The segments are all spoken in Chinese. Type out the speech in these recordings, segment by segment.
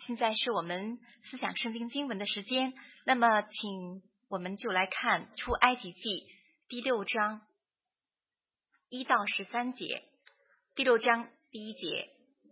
现在是我们思想圣经经文的时间，那么请我们就来看出埃及记第6章1到13节。第6章第1节，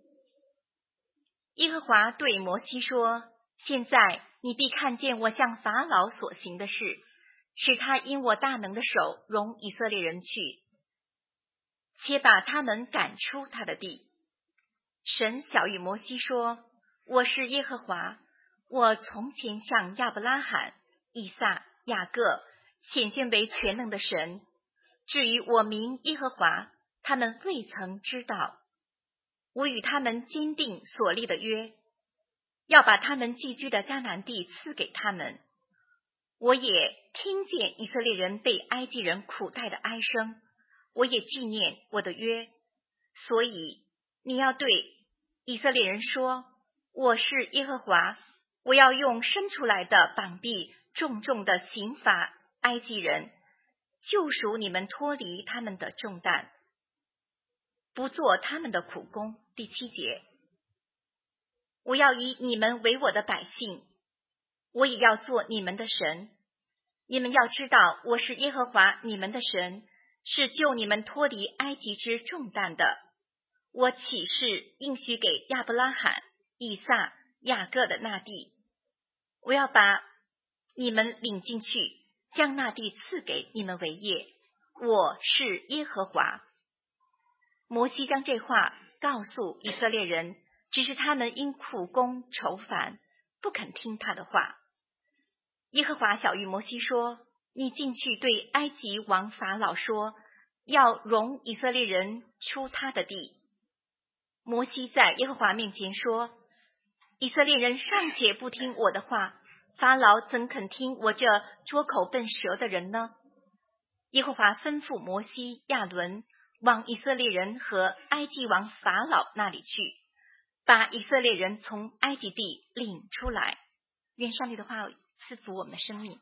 耶和华对摩西说：现在你必看见我向法老所行的事，使他因我大能的手容以色列人去，且把他们赶出他的地。神晓谕摩西说：我是耶和华，我从前向亚伯拉罕、以撒、雅各显现为全能的神。至于我名耶和华，他们未曾知道。我与他们坚定所立的约，要把他们寄居的迦南地赐给他们。我也听见以色列人被埃及人苦待的哀声，我也纪念我的约。所以你要对以色列人说：我是耶和华，我要用伸出来的膀臂重重的刑罚埃及人，救赎你们脱离他们的重担，不做他们的苦工。第7节，我要以你们为我的百姓，我也要做你们的神。你们要知道，我是耶和华你们的神，是救你们脱离埃及之重担的。我起誓应许给亚伯拉罕、以撒、雅各的那地，我要把你们领进去，将那地赐给你们为业。我是耶和华。摩西将这话告诉以色列人，只是他们因苦工愁烦，不肯听他的话。耶和华晓谕摩西说：你进去对埃及王法老说，要容以色列人出他的地。摩西在耶和华面前说：以色列人尚且不听我的话，法老怎肯听我这拙口笨舌的人呢？耶和华吩咐摩西、亚伦往以色列人和埃及王法老那里去，把以色列人从埃及地领出来。愿上帝的话赐福我们的生命。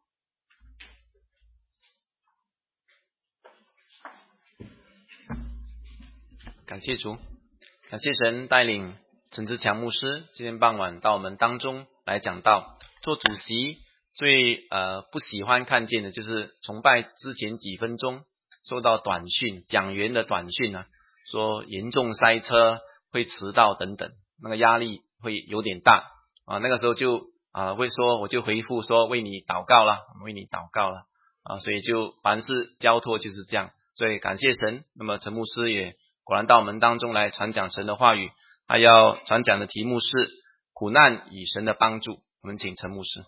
感谢主，感谢神带领陈志强牧师今天傍晚到我们当中来讲道。做主席最不喜欢看见的就是崇拜之前几分钟收到短讯，讲员的短讯啊，说严重塞车，会迟到等等，那个压力会有点大啊。那个时候就会说，我就回复说为你祷告了，为你祷告了啊。所以就凡事交托就是这样。所以感谢神，那么陈牧师也果然到我们当中来传讲神的话语，他要传讲的题目是苦难与神的帮助。我们请陈牧师。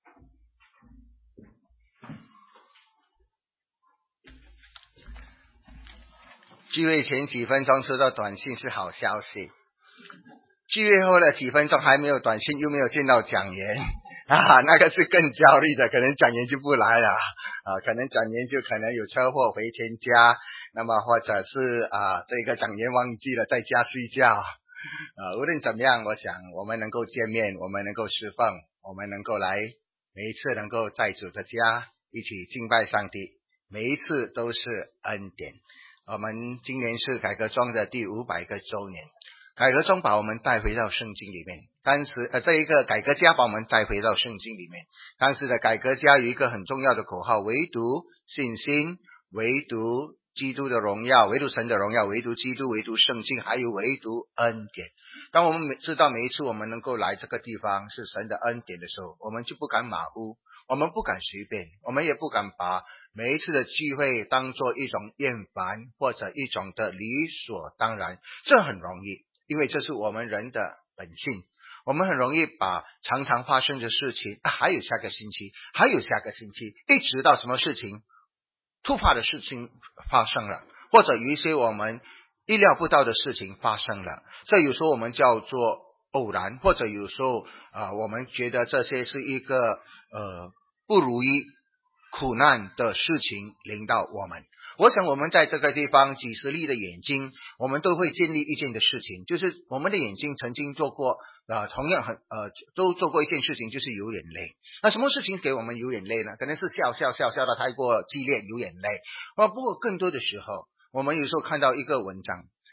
聚会前几分钟收到短信是好消息，聚会后的几分钟还没有短信，又没有见到讲员那个是更焦虑的，可能讲员就不来了可能讲员就可能有车祸回天家，那么或者是这个讲员忘记了在家睡觉无论怎么样，我想我们能够见面，我们能够侍奉，我们能够来，每一次能够在主的家一起敬拜上帝，每一次都是恩典。我们今年是改革中的第500个周年，改革中把我们带回到圣经里面，当时这一个改革家把我们带回到圣经里面。当时的改革家有一个很重要的口号，唯独信心，唯独基督的荣耀，唯独神的荣耀，唯独基督，唯独圣经，还有唯独恩典。当我们知道每一次我们能够来这个地方是神的恩典的时候，我们就不敢马虎，我们不敢随便，我们也不敢把每一次的聚会当作一种厌烦或者一种的理所当然。这很容易，因为这是我们人的本性，我们很容易把常常发生的事情还有下个星期，还有下个星期，一直到什么事情突发的事情发生了，或者有一些我们意料不到的事情发生了，这有时候我们叫做偶然，或者有时候我们觉得这些是一个不如意苦难的事情临到我们。我想我们在这个地方几十粒的眼睛，我们都会经历一件的事情，就是我们的眼睛曾经做过同样都做过一件事情，就是流眼泪。那什么事情给我们流眼泪呢？可能是笑到太过激烈流眼泪不过更多的时候，我们有时候看到一个文章，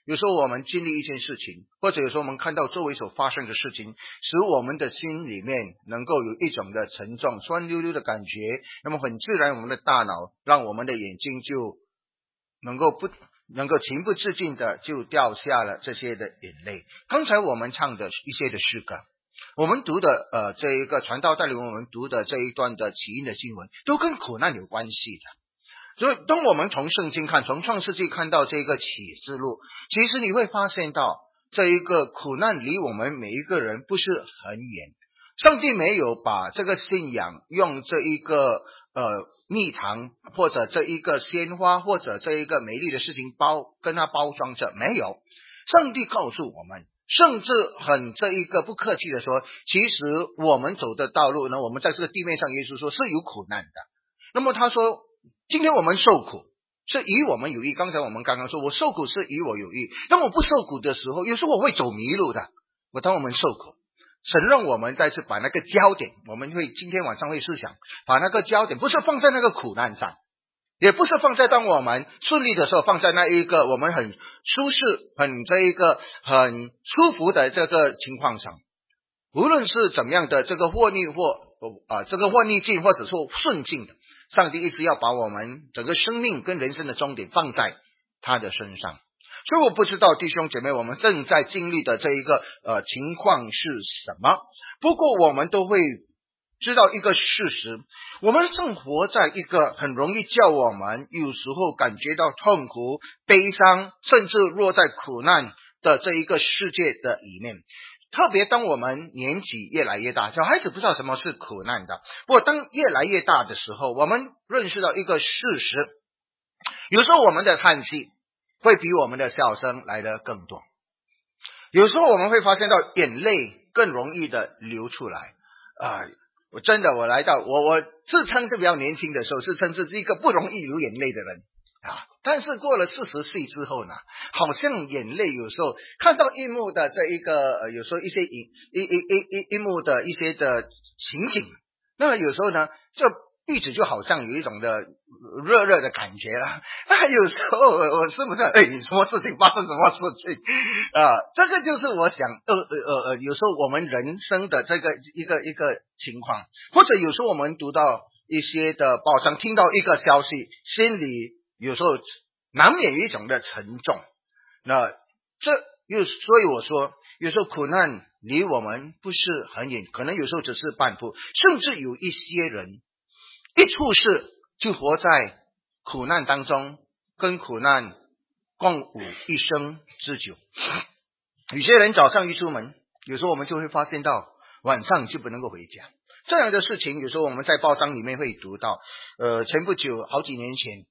有时候我们经历一件事情，或者有时候我们看到周围所发生的事情，使我们的心里面能够有一种的沉重酸溜溜的感觉，那么很自然我们的大脑让我们的眼睛就能够情不自禁的就掉下了这些的眼泪。刚才我们唱的一些的诗歌，我们读的这一个传道带领我们读的这一段的起因的经文，都跟苦难有关系的。所以当我们从圣经看，从创世纪看到这个启示录，其实你会发现到这一个苦难离我们每一个人不是很远。上帝没有把这个信仰用这一个蜜糖或者这一个鲜花或者这一个美丽的事情跟它包装着，没有。上帝告诉我们，甚至很这一个不客气的说，其实我们走的道路呢，我们在这个地面上，耶稣说是有苦难的。那么他说今天我们受苦是与我们有益，刚才我们刚刚说我受苦是与我有益，当我不受苦的时候，有时候我会走迷路的。当我们受苦，神让我们再次把那个焦点，我们会今天晚上会思想，把那个焦点不是放在那个苦难上，也不是放在当我们顺利的时候，放在那一个我们很舒适很这一个很舒服的这个情况上。无论是怎么样的这个或逆这个或逆境或者说顺境的，上帝一直要把我们整个生命跟人生的终点放在他的身上。所以我不知道弟兄姐妹我们正在经历的这一个情况是什么，不过我们都会知道一个事实，我们正活在一个很容易叫我们有时候感觉到痛苦悲伤甚至落在苦难的这一个世界的里面。特别当我们年纪越来越大，小孩子不知道什么是苦难的，不过当越来越大的时候，我们认识到一个事实，有时候我们的叹息会比我们的笑声来得更多，有时候我们会发现到眼泪更容易的流出来我自称是比较年轻的时候，是称自己一个不容易流眼泪的人但是过了40岁之后呢，好像眼泪有时候看到一幕的这一个有时候一些一幕的一些的情景，那有时候呢这壁纸就好像有一种的热热的感觉了有时候我是不是什么事情发生什么事情这个就是我想有时候我们人生的这个一个情况，或者有时候我们读到一些的报章，听到一个消息，心里有时候难免有一种的沉重。那所以我说有时候苦难离我们不是很远，可能有时候只是半步，甚至有一些人一出世就活在苦难当中，跟苦难共舞一生之久。有些人早上一出门，有时候我们就会发现到晚上就不能够回家，这样的事情有时候我们在报章里面会读到前不久好几年前，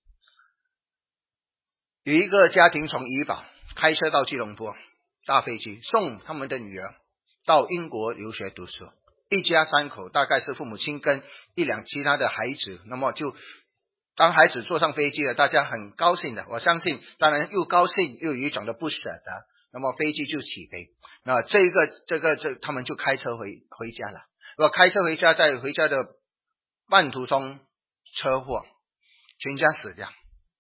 有一个家庭从怡保开车到吉隆坡，搭飞机送他们的女儿到英国留学读书，一家3口，大概是父母亲跟1、2其他的孩子。那么就当孩子坐上飞机了，大家很高兴的，我相信当然又高兴又有一种的不舍得。那么飞机就起飞，那这他们就开车回家了。开车回家，在回家的半途中车祸，全家死掉。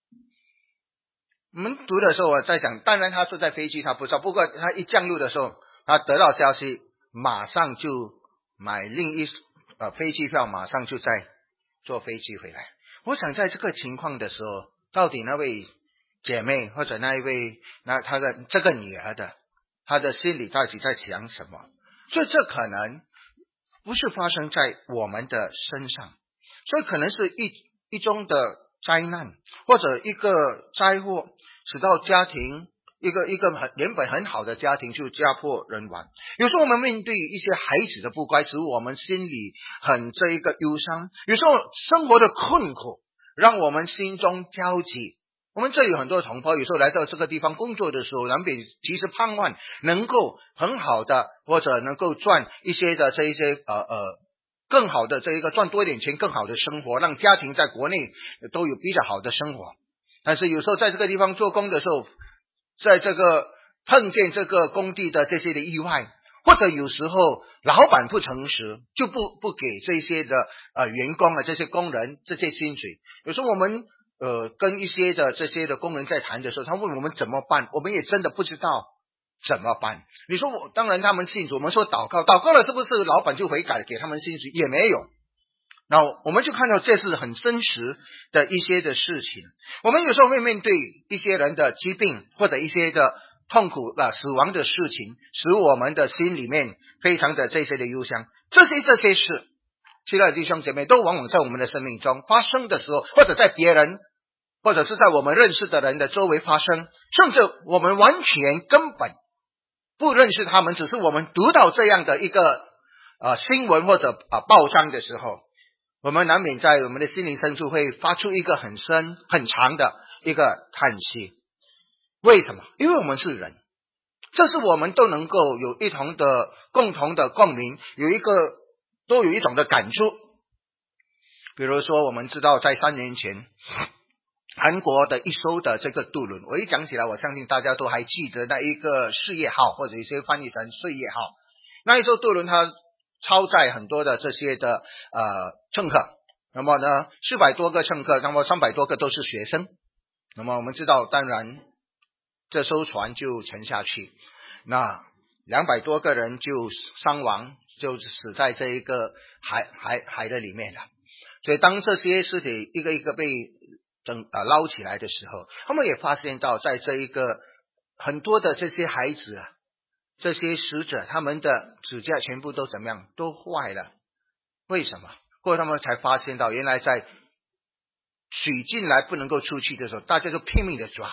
我们读的时候我在想，当然他是在飞机他不知道，不过他一降落的时候，他得到消息马上就买另一飞机票，马上就再坐飞机回来。我想在这个情况的时候，到底那位姐妹或者那一位他的这个女儿的他的心里到底在想什么？所以这可能不是发生在我们的身上，所以可能是一种的灾难或者一个灾祸，使到家庭一个原本很好的家庭就家破人亡。有时候我们面对一些孩子的不乖，使我们心里很这一个忧伤，有时候生活的困苦让我们心中焦急。我们这里有很多同胞有时候来到这个地方工作的时候，难免其实盼望能够很好的或者能够赚一些的这一些更好的这一个赚多一点钱，更好的生活，让家庭在国内都有比较好的生活。但是有时候在这个地方做工的时候，在这个碰见这个工地的这些的意外，或者有时候老板不诚实，就不给这些的员工这些工人这些薪水。有时候我们跟一些的这些的工人在谈的时候，他问我们怎么办，我们也真的不知道怎么办。你说当然他们信主，我们说祷告了，是不是老板就悔改给他们信主？也没有。那我们就看到这是很真实的一些的事情。我们有时候会面对一些人的疾病或者一些的痛苦死亡的事情，使我们的心里面非常的这些的忧伤。这些事，亲爱的弟兄姐妹，都往往在我们的生命中发生的时候，或者在别人或者是在我们认识的人的周围发生，甚至我们完全根本不认识他们，只是我们读到这样的一个新闻或者报章的时候，我们难免在我们的心灵深处会发出一个很深很长的一个叹息。为什么？因为我们是人，这是我们都能够有一同的共同的共鸣，都有一种的感触。比如说我们知道在3年前韩国的一艘的这个渡轮，我一讲起来我相信大家都还记得那一个事业号，或者一些翻译成岁月号。那一艘渡轮它超载很多的这些的乘客，那么呢400多个乘客，那么300多个都是学生。那么我们知道当然这艘船就沉下去，那200多个人就伤亡，就死在这一个海的里面了。所以当这些尸体一个一个被捞起来的时候，他们也发现到在这一个很多的这些孩子这些死者，他们的指甲全部都怎么样，都坏了。为什么？后来他们才发现到原来在水进来不能够出去的时候，大家都拼命的抓，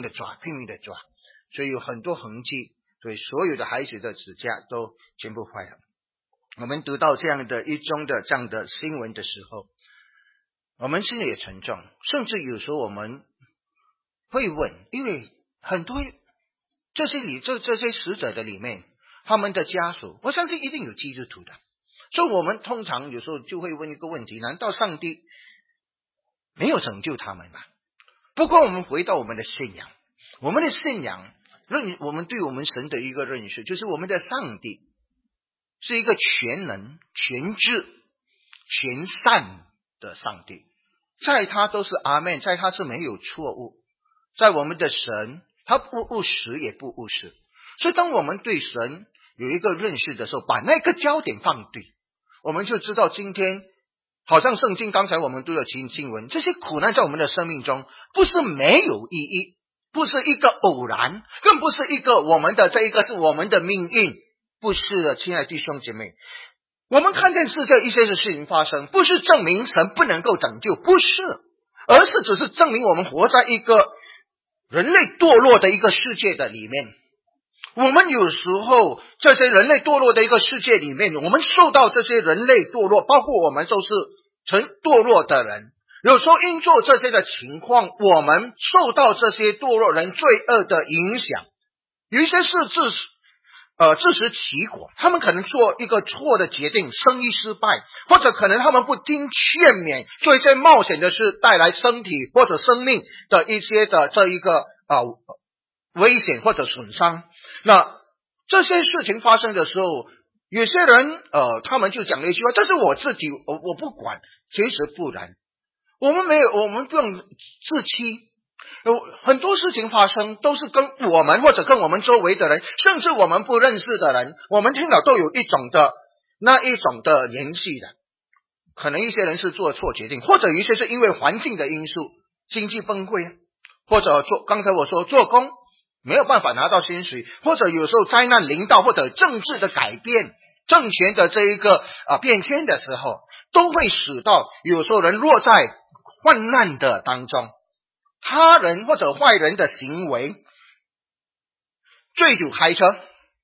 所以有很多痕迹，所以所有的孩子的指甲都全部坏了。我们读到这样的一宗的这样的新闻的时候，我们心里也沉重，甚至有时候我们会问，因为很多这些死者的里面，他们的家属，我相信一定有基督徒的，所以我们通常有时候就会问一个问题，难道上帝没有拯救他们吗？不过我们回到我们的信仰，我们对我们神的一个认识，就是我们的上帝是一个全能、全智、全善的上帝，在他都是阿们，在他是没有错误，在我们的神他不误时也不误事。所以当我们对神有一个认识的时候，把那个焦点放对，我们就知道今天好像圣经刚才我们读的经文，这些苦难在我们的生命中不是没有意义，不是一个偶然，更不是一个我们的这一个是我们的命运，不是的。亲爱的弟兄姐妹，我们看见世界一些的事情发生，不是证明神不能够拯救，不是，而是只是证明我们活在一个人类堕落的一个世界的里面。我们有时候这些人类堕落的一个世界里面，我们受到这些人类堕落，包括我们都是曾堕落的人，有时候因做这些的情况，我们受到这些堕落人罪恶的影响，有一些是自食其果，他们可能做一个错的决定，生意失败，或者可能他们不听劝勉，做一些冒险的事，带来身体或者生命的一些的这一个危险或者损伤。那这些事情发生的时候，有些人他们就讲了一句话，这是我自己，我不管。其实不然，我们不用自欺。很多事情发生都是跟我们或者跟我们周围的人，甚至我们不认识的人，我们听了都有一种的联系的。可能一些人是做错决定，或者有一些是因为环境的因素，经济崩溃，或者刚才我说做工没有办法拿到薪水，或者有时候灾难临到，或者政治的改变，政权的这一个变迁的时候，都会使到有时候人落在患难的当中。他人或者坏人的行为，醉酒开车，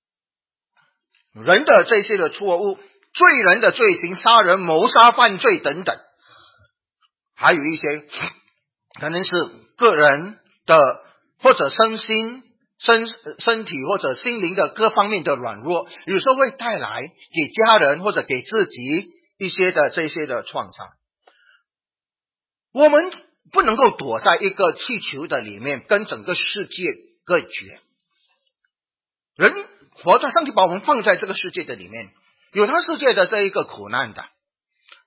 人的这些的错误，罪人的罪行，杀人、谋杀、犯罪等等，还有一些可能是个人的或者身体或者心灵的各方面的软弱，有时候会带来给家人或者给自己一些的这些的创伤。我们不能够躲在一个气球的里面跟整个世界隔绝，人活在上帝把我们放在这个世界的里面，有他世界的这一个苦难的，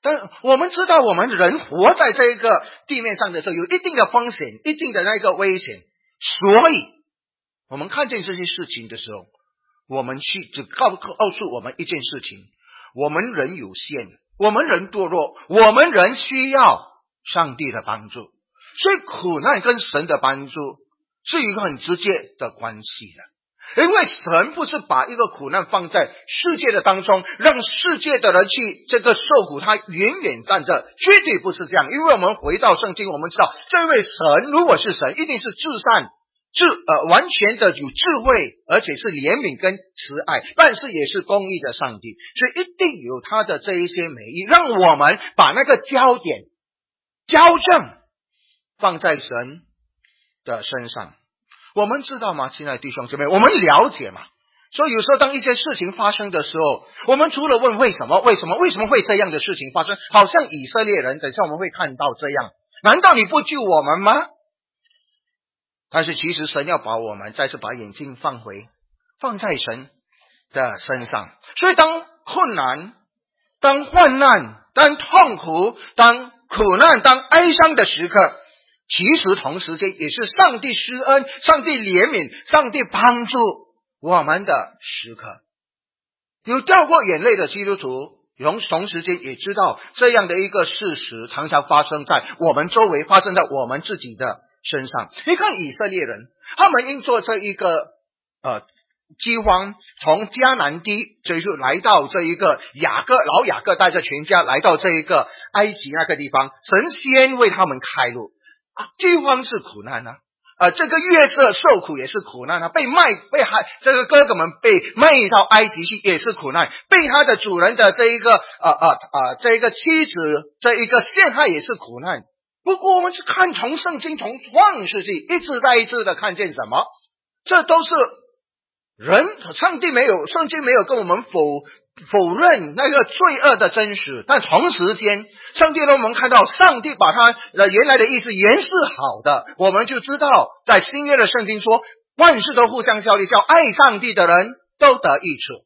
但我们知道我们人活在这个地面上的时候有一定的风险，一定的那个危险，所以我们看见这些事情的时候，我们只告诉我们一件事情，我们人有限，我们人堕落，我们人需要上帝的帮助，所以苦难跟神的帮助是一个很直接的关系的。因为神不是把一个苦难放在世界的当中，让世界的人去这个受苦，他远远站着，绝对不是这样。因为我们回到圣经，我们知道这位神如果是神，一定是至善完全的有智慧，而且是怜悯跟慈爱，但是也是公义的上帝，所以一定有他的这一些美意，让我们把那个焦点矫正放在神的身上。我们知道吗，亲爱的弟兄姊妹，我们了解吗？所以有时候当一些事情发生的时候，我们除了问为什么会这样的事情发生，好像以色列人，等一下我们会看到这样，难道你不救我们吗？但是其实神要把我们再次把眼睛放在神的身上。所以当困难、当患难、当痛苦、当苦难、当哀伤的时刻，其实同时间也是上帝施恩、上帝怜悯、上帝帮助我们的时刻。有掉过眼泪的基督徒同时间也知道这样的一个事实常常发生在我们周围，发生在我们自己的身上。你看以色列人，他们因做这一个饥荒，从迦南地所以就来到这一个老雅各带着全家来到这一个埃及那个地方，神先为他们开路。饥荒是苦难啊，这个约瑟受苦也是苦难啊，这个哥哥们被卖到埃及去也是苦难，被他的主人的这一个妻子这一个陷害也是苦难。不过我们是看从圣经从创世纪一次再一次的看见什么，这都是圣经没有跟我们否认那个罪恶的真实，但同时间上帝让我们看到上帝把他原来的意思原是好的，我们就知道在新约的圣经说万事都互相效力，叫爱上帝的人都得益处。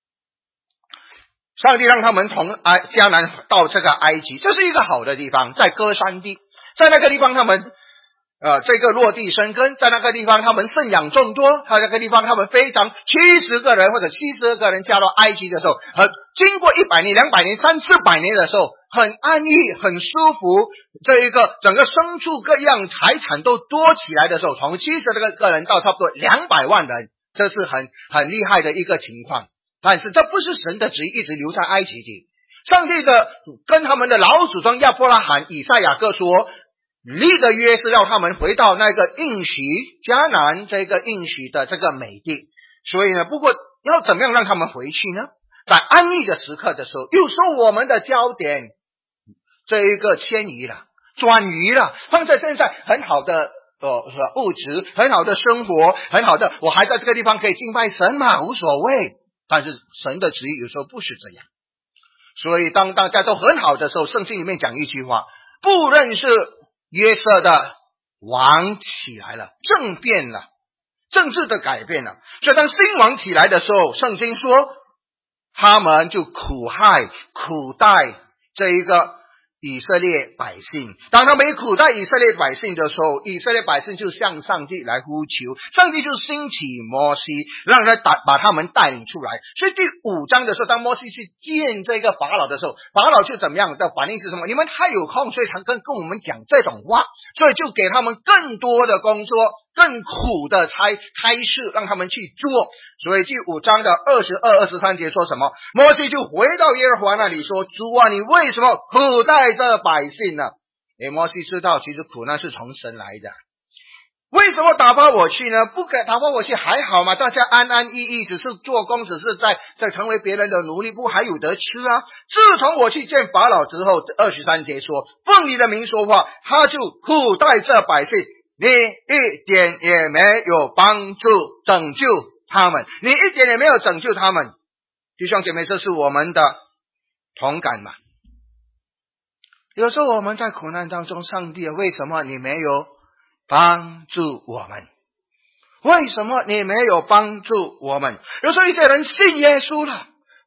上帝让他们从迦南到这个埃及，这是一个好的地方，在歌珊地，在那个地方他们这个落地生根，在那个地方他们生养众多，在那个地方他们非常70个人或者72个人加到埃及的时候，经过100年、200年、300-400年的时候，很安逸、很舒服，这一个整个牲畜各样财产都多起来的时候，从70个人到差不多200万人，这是很厉害的一个情况。但是这不是神的旨意一直留在埃及地，上帝的跟他们的老祖宗亚伯拉罕、以赛亚各说立的约是让他们回到那个应许迦南这个应许的这个美地。所以呢，不过要怎么样让他们回去呢？在安逸的时刻的时候，又说我们的焦点这一个迁移了，转移了，放在现在很好的物质，很好的生活，很好的，我还在这个地方可以敬拜神嘛，无所谓。但是神的旨意有时候不是这样。所以当大家都很好的时候，圣经里面讲一句话，不认识约瑟的王起来了，政变了，政治的改变了。所以当新王起来的时候，圣经说他们就苦待这一个以色列百姓。当他们苦待以色列百姓的时候，以色列百姓就向上帝来呼求，上帝就兴起摩西，让他把他们带领出来。所以第5章的时候，当摩西去见这个法老的时候，法老就怎么样的反应是什么？你们太有空，所以才跟我们讲这种话，所以就给他们更多的工作，更苦的差事让他们去做。所以第5章的22、23节说什么？摩西就回到耶和华那里说，主啊，你为什么苦待这百姓呢？摩西知道其实苦难是从神来的。为什么打发我去呢？不给打发我去还好嘛，大家安安逸逸，只是做工，只是在成为别人的奴隶，不还有得吃啊？自从我去见法老之后，23节说，奉你的名说话，他就苦待这百姓，你一点也没有帮助拯救他们，你一点也没有拯救他们。弟兄姐妹，这是我们的同感嘛？有时候我们在苦难当中，上帝为什么你没有帮助我们？为什么你没有帮助我们？有时候一些人信耶稣了，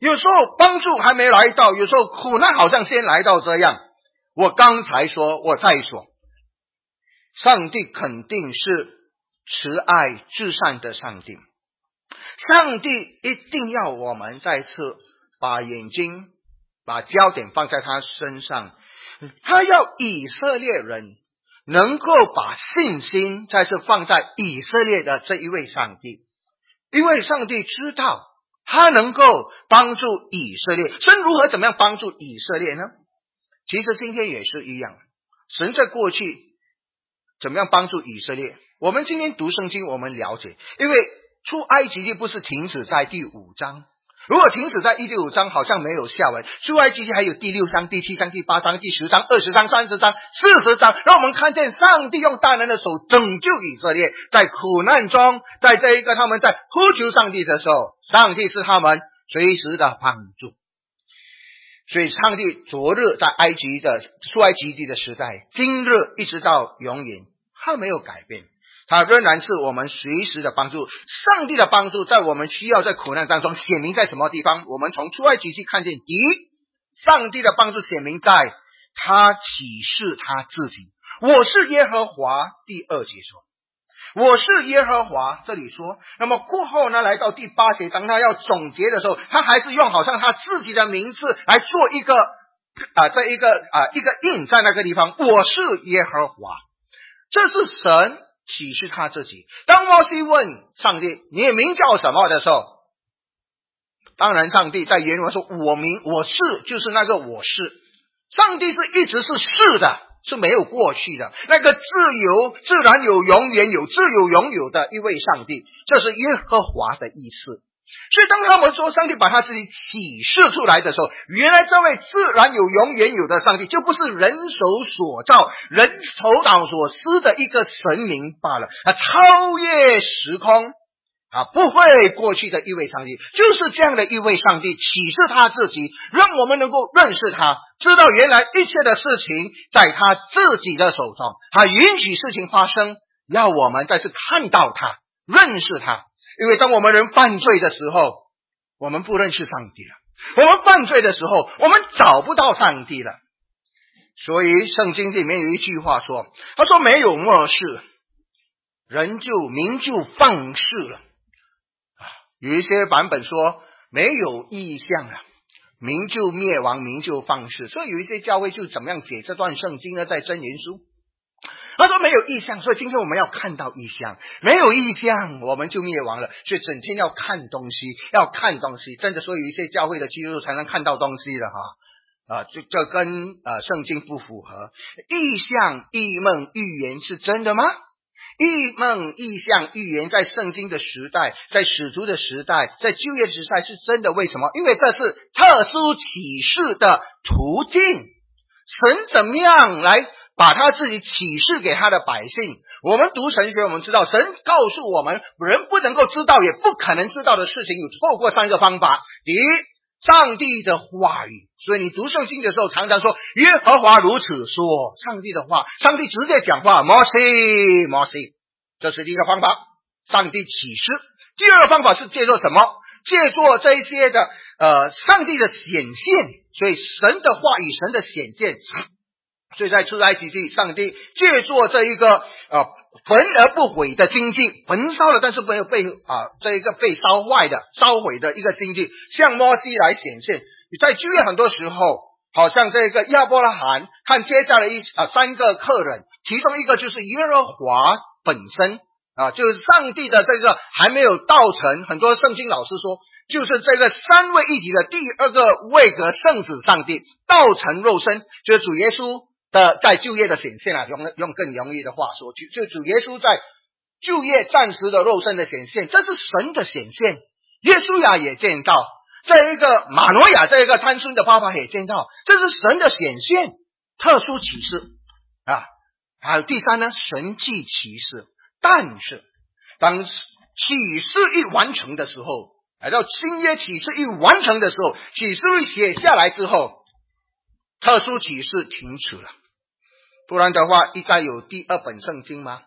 有时候帮助还没来到，有时候苦难好像先来到这样。我刚才说，我再说，上帝肯定是慈爱至善的上帝。上帝一定要我们再次把眼睛、把焦点放在他身上，他要以色列人能够把信心再次放在以色列的这一位上帝，因为上帝知道他能够帮助以色列。神如何怎么样帮助以色列呢？其实今天也是一样，神在过去怎么样帮助以色列，我们今天读圣经我们了解，因为出埃及记不是停止在第5章，如果停止在第5章好像没有下文，出埃及记还有第6章、第7章、第8章、第10章、20章、30章、40章，让我们看见上帝用大能的手拯救以色列，在苦难中，在这一个他们在呼求上帝的时候，上帝是他们随时的帮助。所以上帝昨日在出埃及记的时代，今日一直到永远，他没有改变，他仍然是我们随时的帮助。上帝的帮助在我们需要在苦难当中显明在什么地方？我们从出埃及记看见，第一，上帝的帮助显明在他启示他自己，我是耶和华。第2节说我是耶和华，这里说，那么过后呢，来到第8节，当他要总结的时候，他还是用好像他自己的名字来做一个一个印在那个地方，我是耶和华，这是神启示他自己。当摩西问上帝你名叫什么的时候，当然上帝在原文说我是，就是那个我是。上帝是一直是是的，是没有过去的，那个自然有永远有自有永有的一位上帝，这是耶和华的意思。所以当他们说上帝把他自己启示出来的时候，原来这位自然有永远有的上帝就不是人手所造人手脑所思的一个神明罢了，他超越时空，不会过去的一位上帝，就是这样的一位上帝启示他自己，让我们能够认识他，知道原来一切的事情在他自己的手中，他允许事情发生，要我们再次看到他，认识他。因为当我们人犯罪的时候，我们不认识上帝了，我们犯罪的时候我们找不到上帝了。所以圣经里面有一句话说，他说没有末世，民就放肆了。有一些版本说没有异象了，民就灭亡，民就放肆。所以有一些教会就怎么样解这段圣经呢？在箴言书他说没有异象，所以今天我们要看到异象，没有异象我们就灭亡了，所以整天要看东西，真的，所以有一些教会的基督徒才能看到东西了这跟圣经不符合。异象、异梦、预言是真的吗？异梦、异象、预言在圣经的时代，在使徒的时代，在旧约时代是真的。为什么？因为这是特殊启示的途径，神怎么样来把他自己启示给他的百姓。我们读神学，我们知道神告诉我们人不能够知道也不可能知道的事情，有透过3个方法。第一，上帝的话语，所以你读圣经的时候常常说耶和华如此说，上帝的话，上帝直接讲话，摩西，这是第一个方法，上帝启示。第二个方法是借助什么？借助这一些的上帝的显现，所以神的话语，神的显现。所以在出埃及记，上帝借助这一个焚而不毁的荆棘，焚烧了但是没有被这一个被烧毁的一个荆棘，向摩西来显现。在旧约很多时候，好像这个亚伯拉罕看接下来3个客人，其中一个就是耶和华本身就是上帝的这个还没有道成，很多圣经老师说就是这个3位一体的第2个位格圣子上帝道成肉身，就是主耶稣的在旧约的显现用更容易的话说，就主耶稣在旧约暂时的肉身的显现，这是神的显现。耶稣亚也见到，这一个马诺亚这一个参孙的爸爸也见到，这是神的显现，特殊启示还有第3呢，神迹启示。但是当启示一完成的时候，来到新约启示一完成的时候，启示录写下来之后，特殊启示停止了。不然的话应该有第2本圣经吗？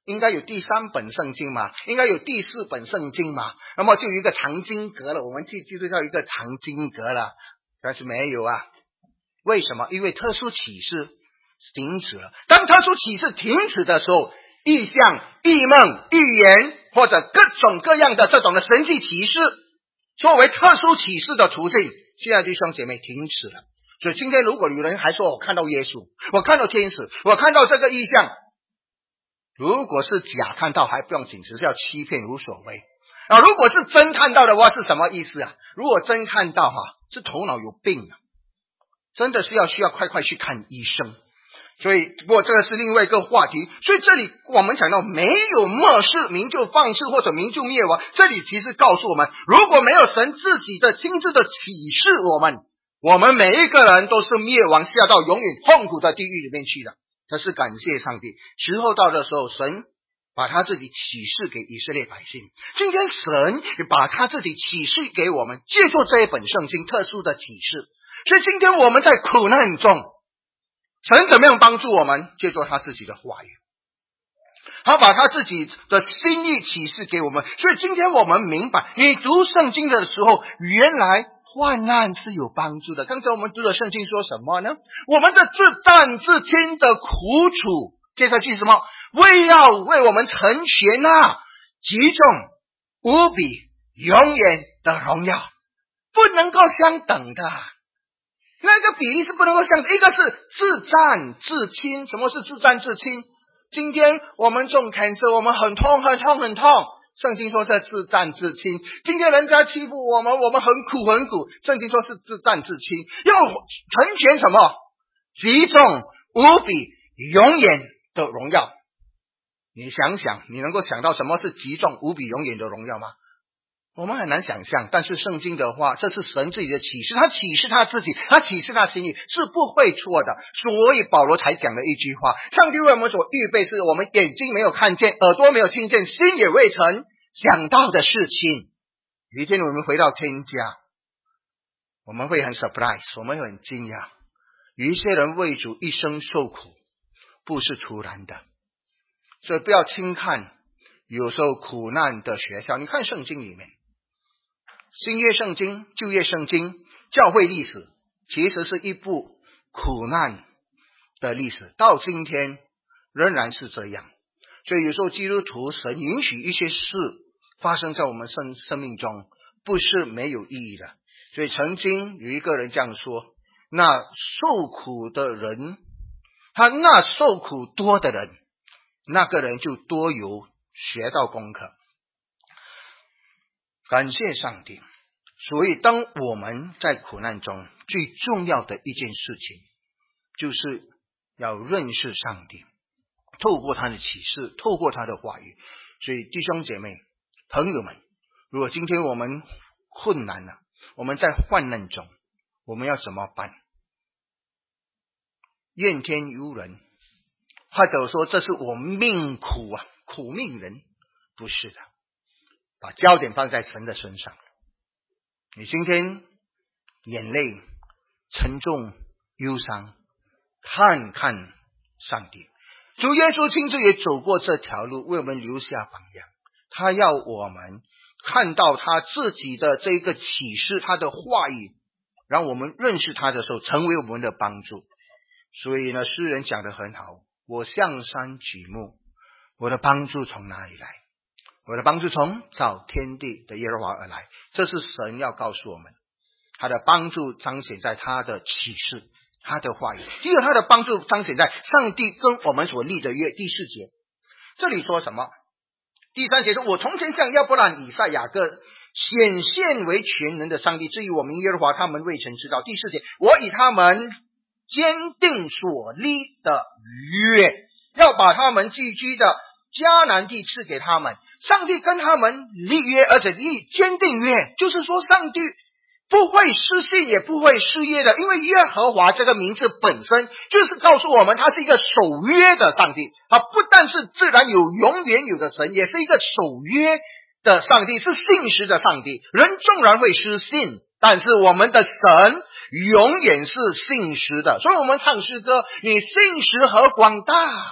应该有第3本圣经嘛，应该有第4本圣经嘛，那么就有一个藏经阁了，我们去基督教一个藏经阁了，但是没有啊。为什么？因为特殊启示停止了。当特殊启示停止的时候，异象、异梦、预言或者各种各样的这种的神迹启示作为特殊启示的途径，现在弟兄姐妹停止了。所以今天如果有人还说我看到耶稣，我看到天使，我看到这个异象，如果是假看到还不用紧，只是要欺骗无所谓啊。如果是真看到的话是什么意思啊？如果真看到是头脑有病啊，真的是需要快去看医生。所以不过这个是另外一个话题。所以这里我们讲到没有末世，民就放肆或者民就灭亡，这里其实告诉我们，如果没有神自己的亲自的启示我们每一个人都是灭亡，下到永远痛苦的地狱里面去的。可是感谢上帝，时候到的时候，神把他自己启示给以色列百姓。今天神也把他自己启示给我们，借助这一本圣经特殊的启示。所以今天我们在苦难中，神怎么样帮助我们？借助他自己的话语，他把他自己的心意启示给我们。所以今天我们明白，你读圣经的时候，原来患难是有帮助的。刚才我们读的圣经说什么呢？我们这自战自亲的苦楚，接下去什么？要为我们成全极重无比永远的荣耀，不能够相等的。那个比例是不能够相等，一个是自战自亲。什么是自战自亲？今天我们中 cancer， 我们很痛，圣经说是自战自亲。今天人家欺负我们很苦，圣经说是自战自亲。要成全什么？极重无比永远的荣耀。你想想，你能够想到什么是极重无比永远的荣耀吗？我们很难想象。但是圣经的话，这是神自己的启示，他启示他自己，他启示他心意，是不会错的。所以保罗才讲了一句话，上帝为我们所预备，是我们眼睛没有看见，耳朵没有听见，心也未曾想到的事情。有一天我们回到天家，我们会很 surprise， 我们会很惊讶。有一些人为主一生受苦，不是突然的。所以不要轻看有时候苦难的学校。你看圣经里面，新约圣经、旧约圣经、教会历史，其实是一部苦难的历史，到今天仍然是这样。所以有时候基督徒，神允许一些事发生在我们生命中，不是没有意义的。所以曾经有一个人这样说，那受苦的人，那受苦多的人，那个人就多有学到功课。感谢上帝。所以当我们在苦难中，最重要的一件事情就是要认识上帝，透过他的启示，透过他的话语。所以弟兄姐妹朋友们，如果今天我们困难了，我们在患难中，我们要怎么办？怨天尤人，或者说这是我命苦苦命人，不是的。把焦点放在神的身上。你今天眼泪沉重忧伤，看看上帝。主耶稣亲自也走过这条路，为我们留下榜样。他要我们看到他自己的这个启示，他的话语，让我们认识他的时候，成为我们的帮助。所以呢，诗人讲得很好，我向山举目，我的帮助从哪里来？我的帮助从造天地的耶和华而来。这是神要告诉我们，他的帮助彰显在他的启示，他的话语。第二，他的帮助彰显在上帝跟我们所立的约。第4节这里说什么？第3节说，我从前向亚伯兰、以撒、雅各显现为全能的上帝，至于我名耶和华，他们未曾知道。第4节，我以他们坚定所立的约，要把他们寄居的迦南地赐给他们。上帝跟他们立约，而且立坚定约，就是说上帝不会失信，也不会失约的。因为耶和华这个名字本身就是告诉我们，他是一个守约的上帝。他不但是自然有永远有的神，也是一个守约的上帝，是信实的上帝。人纵然会失信，但是我们的神永远是信实的。所以我们唱诗歌，你信实和广大，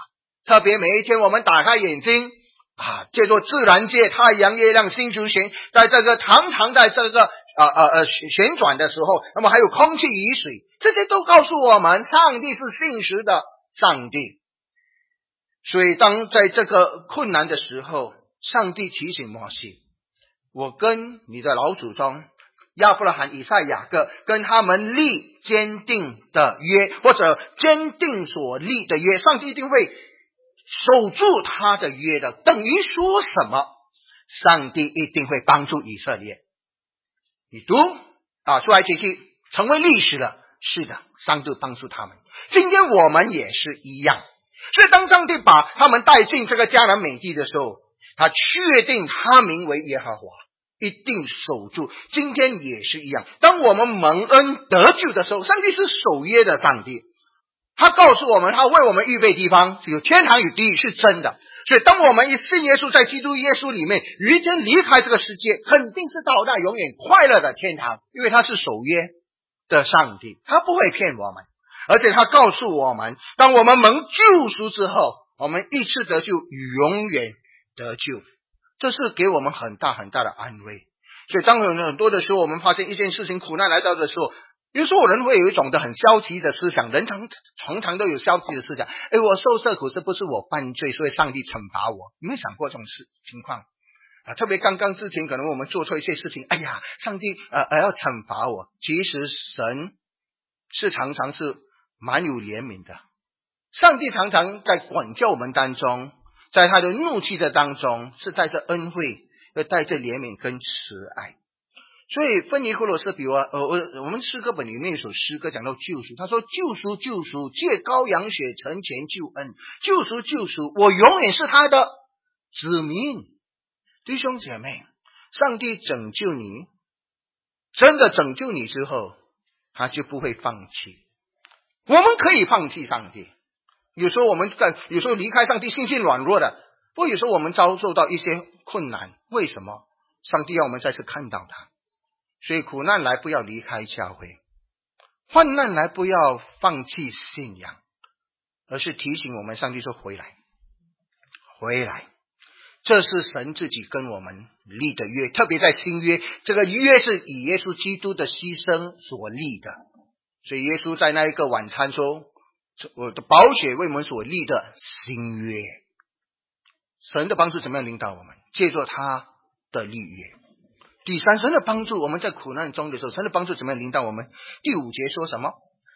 特别每一天我们打开眼睛借助自然界太阳、月亮、星球旋，在这个常常在这个旋转的时候，那么还有空气、雨水，这些都告诉我们上帝是信实的上帝。所以当在这个困难的时候，上帝提醒摩西，我跟你的老祖宗亚伯拉罕、以撒、雅各跟他们立坚定的约，或者坚定所立的约，上帝一定会守住他的约的。等于说什么？上帝一定会帮助以色列。你读出埃及记成为历史了，是的，上帝帮助他们。今天我们也是一样。所以当上帝把他们带进这个迦南美地的时候，他确定他名为耶和华，一定守住。今天也是一样，当我们蒙恩得救的时候，上帝是守约的上帝，他告诉我们，他为我们预备地方，有天堂与地狱，是真的。所以当我们一信耶稣，在基督耶稣里面，有一天离开这个世界，肯定是到那永远快乐的天堂，因为他是守约的上帝，他不会骗我们。而且他告诉我们，当我们蒙救赎之后，我们一次得救，永远得救，这是给我们很大很大的安慰。所以当很多的时候，我们发现一件事情苦难来到的时候，有时候人会有一种的很消极的思想，人常常都有消极的思想，我受这苦是不是我犯罪，所以上帝惩罚我？有没有想过这种情况特别刚刚之前可能我们做错一些事情，上帝要惩罚我。其实神是常常是蛮有怜悯的，上帝常常在管教我们当中，在他的怒气的当中，是带着恩惠，又带着怜悯跟慈爱。所以芬尼古罗斯比我们诗歌本里面有首诗歌讲到救赎，他说救赎救赎，借羔羊血成全救恩，救赎救赎，我永远是他的子民。弟兄姐妹，上帝拯救你，真的拯救你之后，他就不会放弃。我们可以放弃上帝，有时候离开上帝，心性软弱的，不过有时候我们遭受到一些困难，为什么？上帝要我们再次看到他。所以苦难来不要离开教会，患难来不要放弃信仰，而是提醒我们，上帝说回来，回来。这是神自己跟我们立的约，特别在新约，这个约是以耶稣基督的牺牲所立的。所以耶稣在那一个晚餐说，我的宝血为我们所立的新约。神的帮助怎么样领导我们？借助他的立约。第三，神的帮助，我们在苦难中的时候，神的帮助怎么样领导我们？第5节说什么？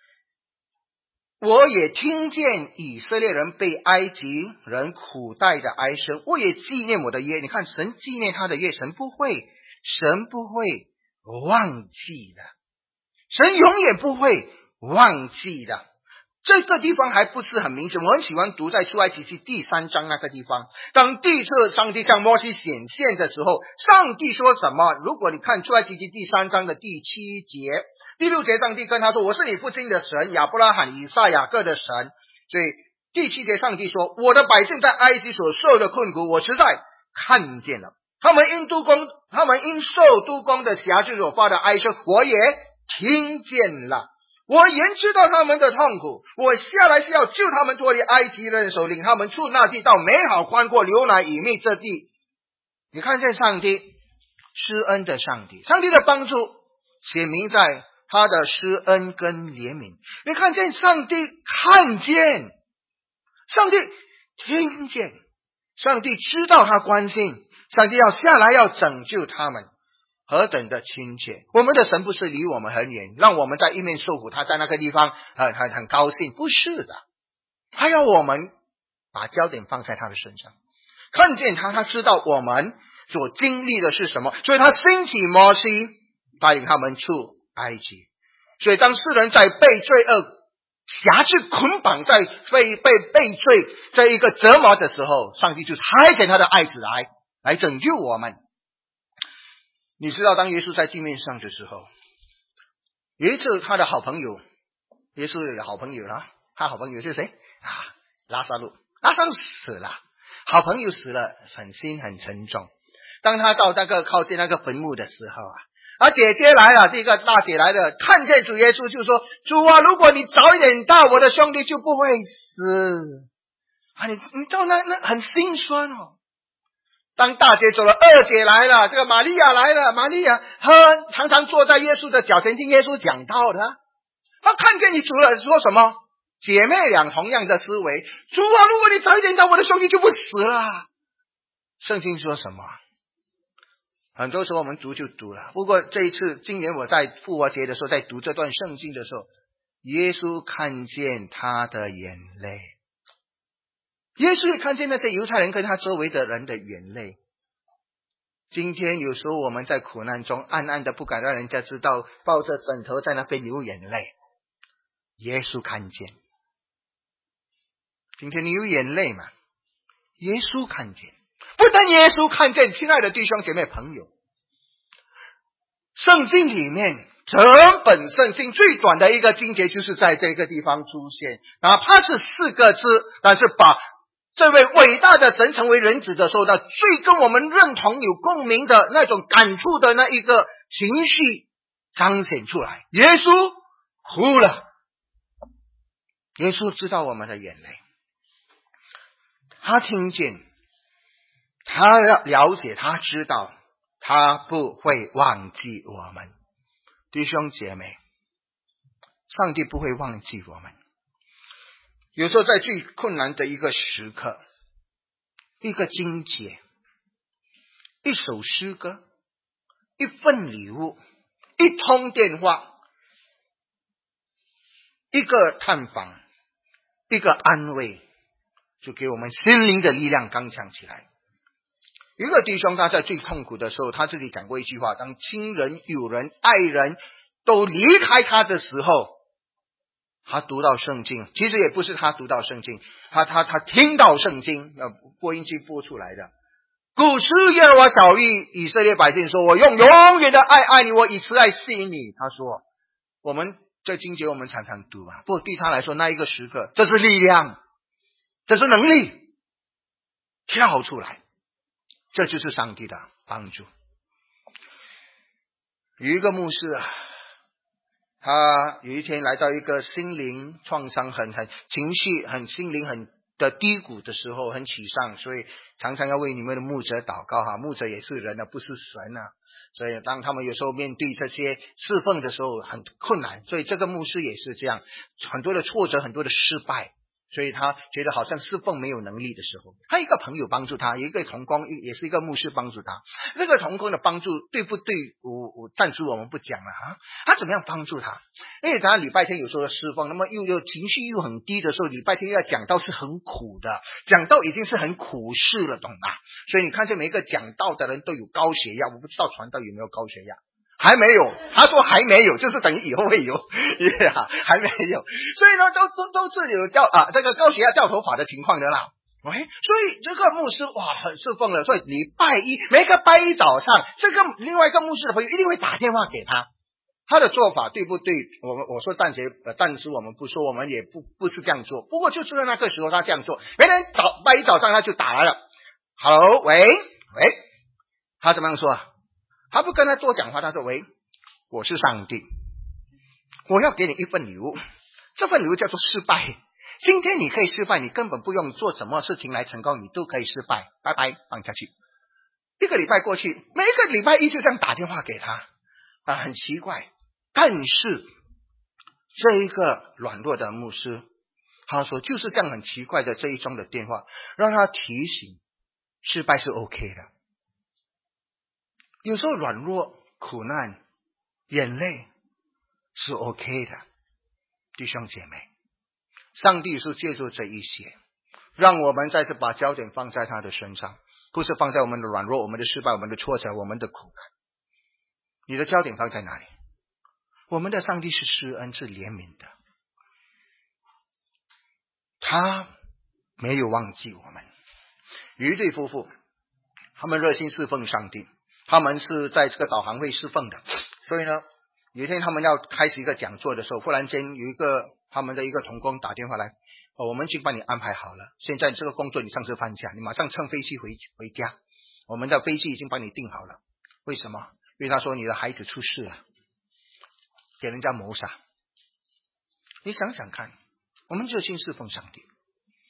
我也听见以色列人被埃及人苦待的哀声，我也纪念我的约。你看，神纪念他的约，神不会忘记的，神永远不会忘记的。这个地方还不是很明显，我很喜欢读在出埃及记第3章那个地方，当第一次上帝向摩西显现的时候，上帝说什么？如果你看出埃及记第3章的第7节、第6节，上帝跟他说，我是你父亲的神，亚伯拉罕、以撒、雅各的神。所以第7节上帝说，我的百姓在埃及所受的困苦，我实在看见了，他们因受督工的辖制所发的哀声，我也听见了。我原知道他们的痛苦，我下来是要救他们脱离埃及人的手，领他们出那地，到美好宽阔流奶与蜜这地。你看见上帝施恩的上帝，上帝的帮助显明在他的施恩跟怜悯。你看见上帝看见，上帝听见，上帝知道他关心，上帝要下来要拯救他们，何等的亲切。我们的神不是离我们很远，让我们在一面受苦，他在那个地方很高兴，不是的，他要我们把焦点放在他的身上，看见他知道我们所经历的是什么，所以他兴起摩西带领他们出埃及。所以当世人在被罪恶辖制捆绑，在被罪这一个折磨的时候，上帝就差遣他的爱子来拯救我们。你知道当耶稣在地面上的时候，有一次他的好朋友，耶稣有好朋友了，他好朋友是谁拉萨路死了，好朋友死了，心很沉重。当他到那个靠近那个坟墓的时候姐姐来了，这个大姐来了，看见主耶稣就说，主啊，如果你早一点到，我的兄弟就不会死。 你知道那很心酸哦。当大姐走了，二姐来了，这个玛利亚来了，玛利亚常常坐在耶稣的脚前听耶稣讲道的。她看见你主了，说什么？姐妹俩同样的思维，主啊，如果你早一点到，我的兄弟就不死了。圣经说什么？很多时候我们读就读了。不过这一次，今年我在复活节的时候，在读这段圣经的时候，耶稣看见他的眼泪。耶稣也看见那些犹太人跟他周围的人的眼泪。今天有时候我们在苦难中暗暗的不敢让人家知道，抱着枕头在那边流眼泪，耶稣看见。今天你有眼泪吗？耶稣看见。不但耶稣看见，亲爱的弟兄姐妹朋友，圣经里面整本圣经最短的一个经节就是在这个地方出现，哪怕是4个字，但是把这位伟大的神成为人子的时候呢，最跟我们认同有共鸣的那种感触的那一个情绪彰显出来。耶稣哭了，耶稣知道我们的眼泪，他听见，他了解，他知道，他不会忘记我们。弟兄姐妹，上帝不会忘记我们。有时候在最困难的一个时刻，一个经节，一首诗歌，一份礼物，一通电话，一个探访，一个安慰，就给我们心灵的力量刚强起来。有一个弟兄他在最痛苦的时候，他自己讲过一句话，当亲人、友人、爱人都离开他的时候，他读到圣经，其实也不是他读到圣经，他听到圣经，播音机播出来的。古时耶和华晓谕以色列百姓说，我用永远的爱你，我以慈爱吸引你。他说，我们这经节我们常常读啊，不过对他来说那一个时刻，这是力量，这是能力，跳出来，这就是上帝的帮助。有一个牧师啊，他有一天来到一个心灵创伤很情绪很心灵很的低谷的时候，很沮丧，所以常常要为你们的牧者祷告哈。牧者也是人啊，不是神啊，所以当他们有时候面对这些侍奉的时候很困难，所以这个牧师也是这样，很多的挫折，很多的失败，所以他觉得好像侍奉没有能力的时候，他一个朋友帮助他，有一个同工也是一个牧师帮助他。这个同工的帮助对不对，我暂时我们不讲了啊。他怎么样帮助他？因为他礼拜天有时候侍奉，那么又情绪又很低的时候，礼拜天要讲道是很苦的，讲道已经是很苦事了，懂吗？所以你看这每一个讲道的人都有高血压，我不知道传道有没有高血压。还没有，他说还没有，就是等于以后会有，还没有，所以呢，都是有这个高血压掉头发的情况的啦。所以这个牧师哇很侍奉了，所以礼拜一每个拜一早上，这个另外一个牧师的朋友一定会打电话给他。他的做法对不对？我说暂时我们不说，我们也不是这样做。不过就是在那个时候他这样做，每天拜一早上他就打来了 ，Hello， 喂，他怎么样说啊？他不跟他多讲话，他说，喂，我是上帝，我要给你一份礼物，这份礼物叫做失败。今天你可以失败，你根本不用做什么事情来成功，你都可以失败，拜拜，放下去。一个礼拜过去，每一个礼拜一就这样打电话给他很奇怪。但是这一个软弱的牧师，他说就是这样很奇怪的这一宗的电话，让他提醒失败是 OK 的。有时候软弱、苦难、眼泪是 OK 的，弟兄姐妹，上帝是借助这一些，让我们再次把焦点放在他的身上，不是放在我们的软弱、我们的失败、我们的挫折、我们的苦难。你的焦点放在哪里？我们的上帝是施恩、是怜悯的，他没有忘记我们。有一对夫妇，他们热心侍奉上帝，他们是在这个导航会侍奉的，所以呢，有一天他们要开始一个讲座的时候，忽然间有一个他们的一个同工打电话来，我们已经帮你安排好了，现在这个工作你上次放假，你马上乘飞机回家，我们的飞机已经帮你订好了。为什么？因为他说你的孩子出事了，给人家谋杀。你想想看，我们热心侍奉上帝，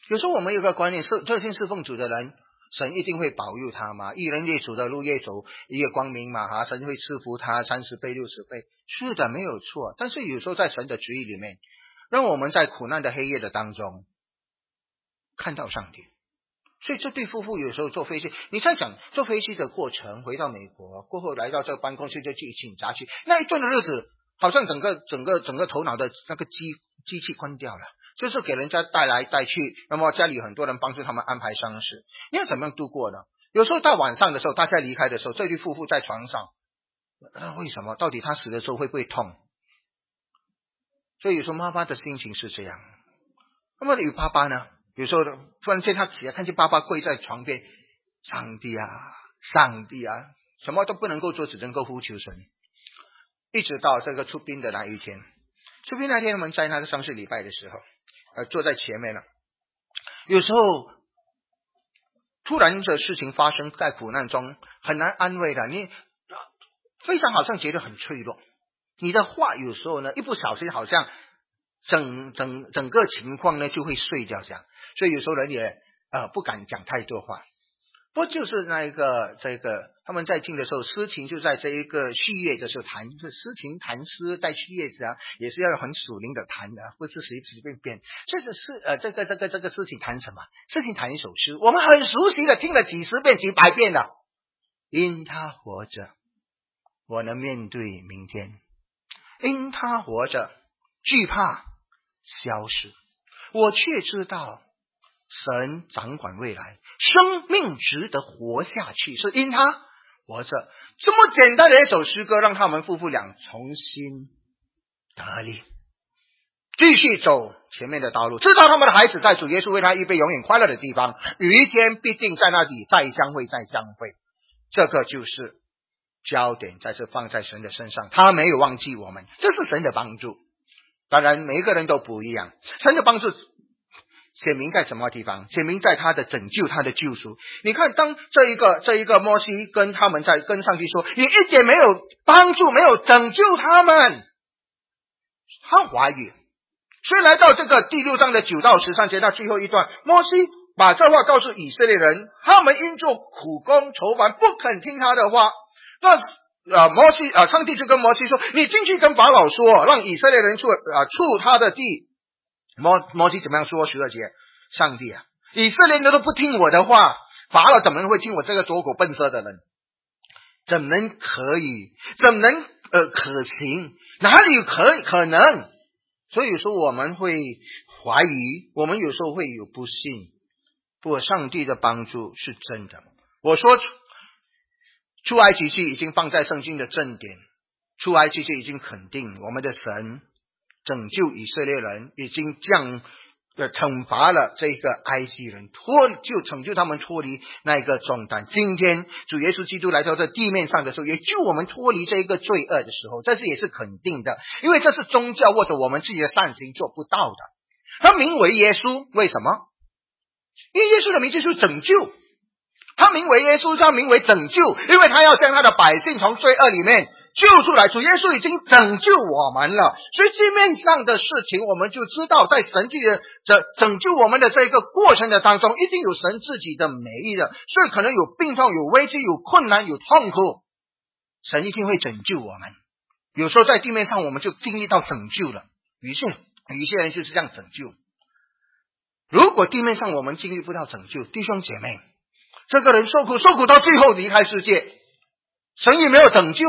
有时候我们有个观念是，热心侍奉主的人，神一定会保佑他嘛，一人越主的路越走越光明嘛，神会赐福他30倍60倍，是的，没有错。但是有时候在神的旨意里面，让我们在苦难的黑夜的当中看到上帝。所以这对夫妇有时候坐飞机，你在想坐飞机的过程，回到美国过后来到这个办公室就去请假去，那一段的日子好像整个头脑的那个机器关掉了，就是给人家带来带去，那么家里很多人帮助他们安排丧事，你要怎么样度过呢？有时候到晚上的时候，大家离开的时候，这对夫妇在床上，为什么？到底他死的时候会不会痛？所以有时候妈妈的心情是这样。那么有爸爸呢？有时候突然间他起来看见爸爸跪在床边，上帝啊，上帝啊，什么都不能够做，只能够呼求神。一直到这个出殡的那一天，出殡那天我们在那个丧事礼拜的时候，坐在前面了。有时候突然的事情发生在苦难中，很难安慰的，你非常好像觉得很脆弱。你的话有时候呢，一不小心好像整个情况呢就会碎掉这样，所以有时候人也不敢讲太多话。不过就是他们在听的时候，诗情就在这一个序乐的时候弹，诗情弹诗在序乐时也是要很属灵的弹的，不是随便编。所以这个诗情弹什么？诗情弹一首诗，我们很熟悉的，听了几十遍几百遍了。因他活着，我能面对明天；因他活着，惧怕消失。我却知道神掌管未来，生命值得活下去，是因他活着。这么简单的一首诗歌，让他们夫妇俩重新得力，继续走前面的道路，知道他们的孩子在主耶稣为他预备永远快乐的地方，有一天必定在那里再相会。这个就是焦点再次放在神的身上，他没有忘记我们，这是神的帮助。当然每一个人都不一样，神的帮助显明在什么地方？显明在他的拯救，他的救赎。你看当这一个摩西跟上帝说，你一点没有帮助，没有拯救他们，他怀疑。所以来到这个第6章的9到13节，那最后一段，摩西把这话告诉以色列人，他们因做苦工愁烦，不肯听他的话。那上帝就跟摩西说，你进去跟法老说，让以色列人出他的地。摩西怎么样说？12节，上帝啊，以色列人都不听我的话，法老怎么会听我这个拙口笨舌的人？怎么能可以？怎么能可行？哪里可能？所以有时候我们会怀疑，我们有时候会有不信。不过上帝的帮助是真的。我说出埃及记已经放在圣经的正典，出埃及记已经肯定我们的神拯救以色列人，已经惩罚了这个埃及人，拯救他们脱离那个重担。今天主耶稣基督来到这地面上的时候，也救我们脱离这一个罪恶的时候，这是也是肯定的，因为这是宗教或者我们自己的善行做不到的。他名为耶稣，为什么？因为耶稣的名就是拯救，他名为耶稣，他名为拯救，因为他要将他的百姓从罪恶里面救出来。主耶稣已经拯救我们了，所以地面上的事情我们就知道，在神迹的拯救我们的这个过程的当中，一定有神自己的美意的。所以可能有病痛，有危机，有困难，有痛苦，神一定会拯救我们。有时候在地面上我们就经历到拯救了，于是有一些人就是这样拯救。如果地面上我们经历不到拯救，弟兄姐妹，这个人受苦到最后离开世界，神也没有拯救，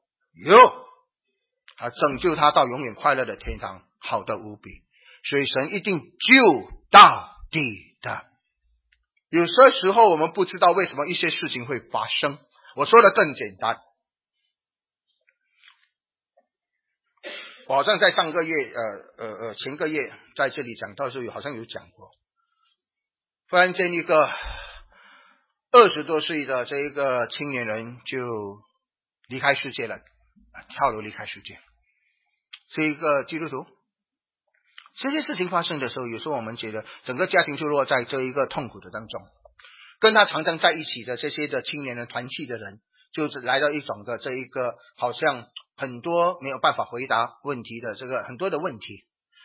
他拯救他到永远快乐的天堂，好的无比。所以神一定救到底的。有些时候我们不知道为什么一些事情会发生，我说的更简单，我好像在上个月前个月在这里讲到的时候好像有讲过，忽然间一个20多岁的这一个青年人就离开世界了，跳楼离开世界，是一个基督徒。这些事情发生的时候，有时候我们觉得整个家庭就落在这一个痛苦的当中，跟他常常在一起的这些的青年人团契的人，就是来到一种的这一个好像很多没有办法回答问题的这个很多的问题。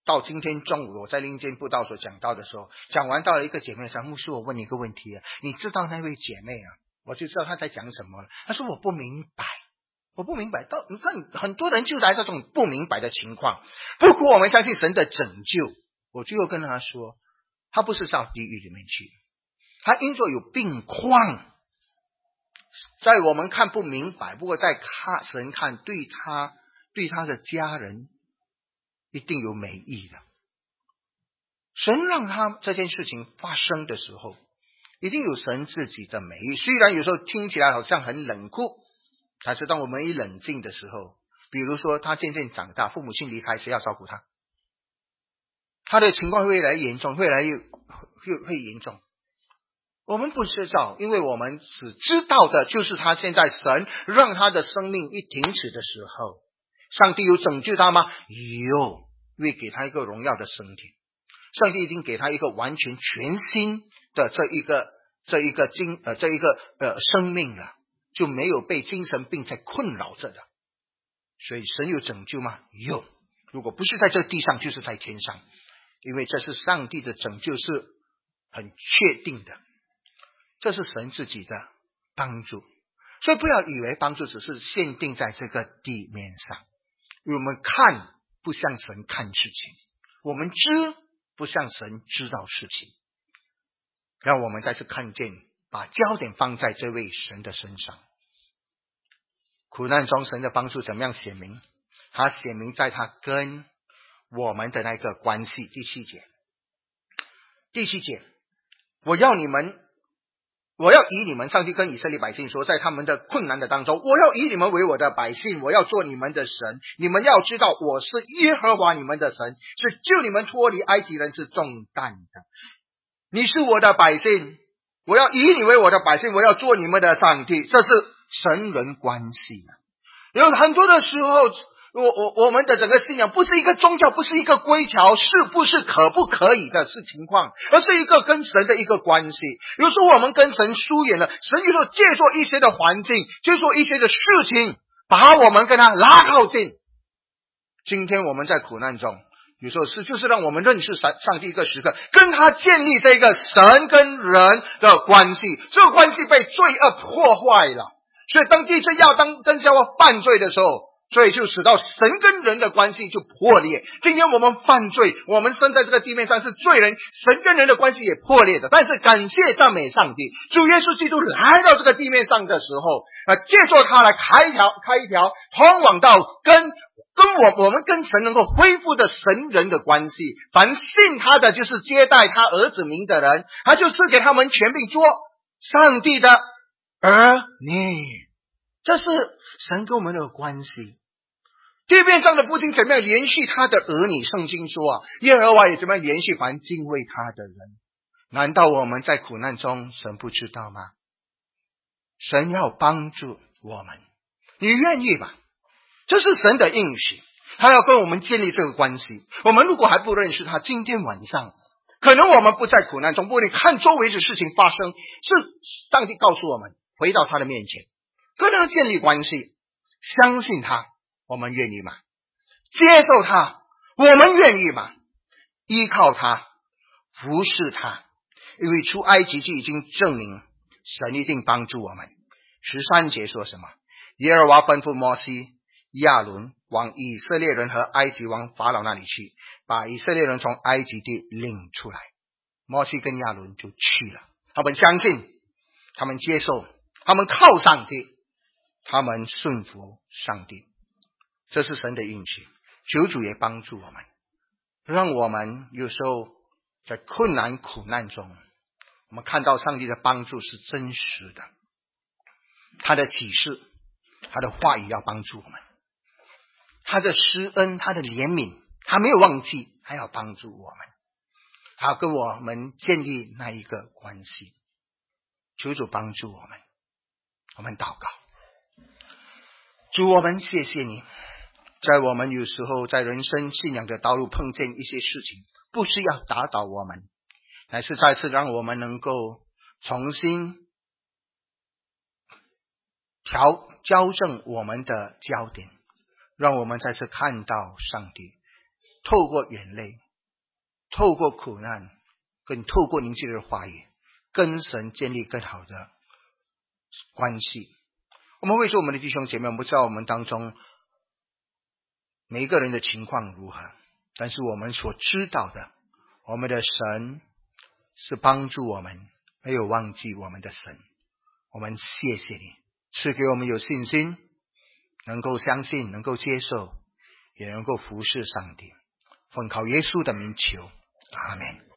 到今天中午我在另一间布道所讲到的时候，讲完到了一个姐妹说，牧师，我问你一个问题啊，你知道那位姐妹啊，我就知道她在讲什么了。她说我不明白。你看很多人就来这种不明白的情况。不过我们相信神的拯救，我最后跟他说，他不是上地狱里面去，他因着有病况，在我们看不明白，不过在神看对他的家人一定有美意的。神让他这件事情发生的时候，一定有神自己的美意。虽然有时候听起来好像很冷酷，但是当我们一冷静的时候，比如说他渐渐长大，父母亲离开，谁要照顾他？他的情况会越来越严重，会严重。我们不知道，因为我们只知道的就是他现在神让他的生命一停止的时候，上帝有拯救他吗？有，因为给他一个荣耀的身体。上帝一定给他一个完全全新的这一个生命了，就没有被精神病在困扰着的。所以神有拯救吗？有。如果不是在这地上，就是在天上，因为这是上帝的拯救，是很确定的，这是神自己的帮助。所以不要以为帮助只是限定在这个地面上，因为我们看不像神看事情，我们知不像神知道事情。让我们再次看见，把焦点放在这位神的身上。苦难中神的帮助怎么样显明？他显明在他跟我们的那个关系。第七节，我要以你们，上帝跟以色列百姓说，在他们的困难的当中，我要以你们为我的百姓，我要做你们的神。你们要知道，我是耶和华你们的神，是救你们脱离埃及人之重担的。你是我的百姓，我要以你为我的百姓，我要做你们的上帝。这是神人关系。有很多的时候，我们的整个信仰不是一个宗教，不是一个规条，是不是可不可以的是情况，而是一个跟神的一个关系。有时候我们跟神疏远了，神有时候借助一些的环境，借助一些的事情，把我们跟他拉靠近。今天我们在苦难中，有时候就是让我们认识上帝一个时刻，跟他建立这个神跟人的关系。这个关系被罪恶破坏了，所以当地罪要跟夏娃犯罪的时候，所以就使到神跟人的关系就破裂。今天我们犯罪，我们生在这个地面上是罪人，神跟人的关系也破裂的。但是感谢赞美上帝，主耶稣基督来到这个地面上的时候，借助他来开一条通往到我们跟神能够恢复的神人的关系。凡信他的，就是接待他儿子名的人，他就赐给他们权柄做上帝的儿女。这是神跟我们的关系。地面上的父亲怎么样连续他的儿女？圣经说耶和华也怎么样连续凡敬畏他的人。难道我们在苦难中神不知道吗？神要帮助我们，你愿意吧？这是神的应许，他要跟我们建立这个关系。我们如果还不认识他，今天晚上可能我们不在苦难中，不你看周围的事情发生，是上帝告诉我们回到他的面前，跟他建立关系，相信他，我们愿意吗？接受他，我们愿意吗？依靠他，服侍他。因为出埃及记已经证明神一定帮助我们。13节说什么？耶和华吩咐摩西亚伦往以色列人和埃及王法老那里去，把以色列人从埃及地领出来。摩西跟亚伦就去了，他们相信，他们接受，他们靠上帝，他们顺服上帝。这是神的应许。求主也帮助我们，让我们有时候在困难苦难中，我们看到上帝的帮助是真实的，他的启示，他的话语要帮助我们，他的施恩，他的怜悯，他没有忘记，还要帮助我们，还要跟我们建立那一个关系。求主帮助我们。我们祷告。主，我们谢谢你，在我们有时候在人生信仰的道路碰见一些事情，不是要打倒我们，乃是再次让我们能够重新矫正我们的焦点，让我们再次看到上帝， 透过眼泪，透过苦难，跟透过您自己的话语，跟神建立更好的关系。我们会说我们的弟兄姐妹，我们不知道我们当中每一个人的情况如何，但是我们所知道的，我们的神是帮助我们，没有忘记我们的神。我们谢谢你，赐给我们有信心，能够相信，能够接受，也能够服侍上帝。奉靠耶稣的名求，阿们。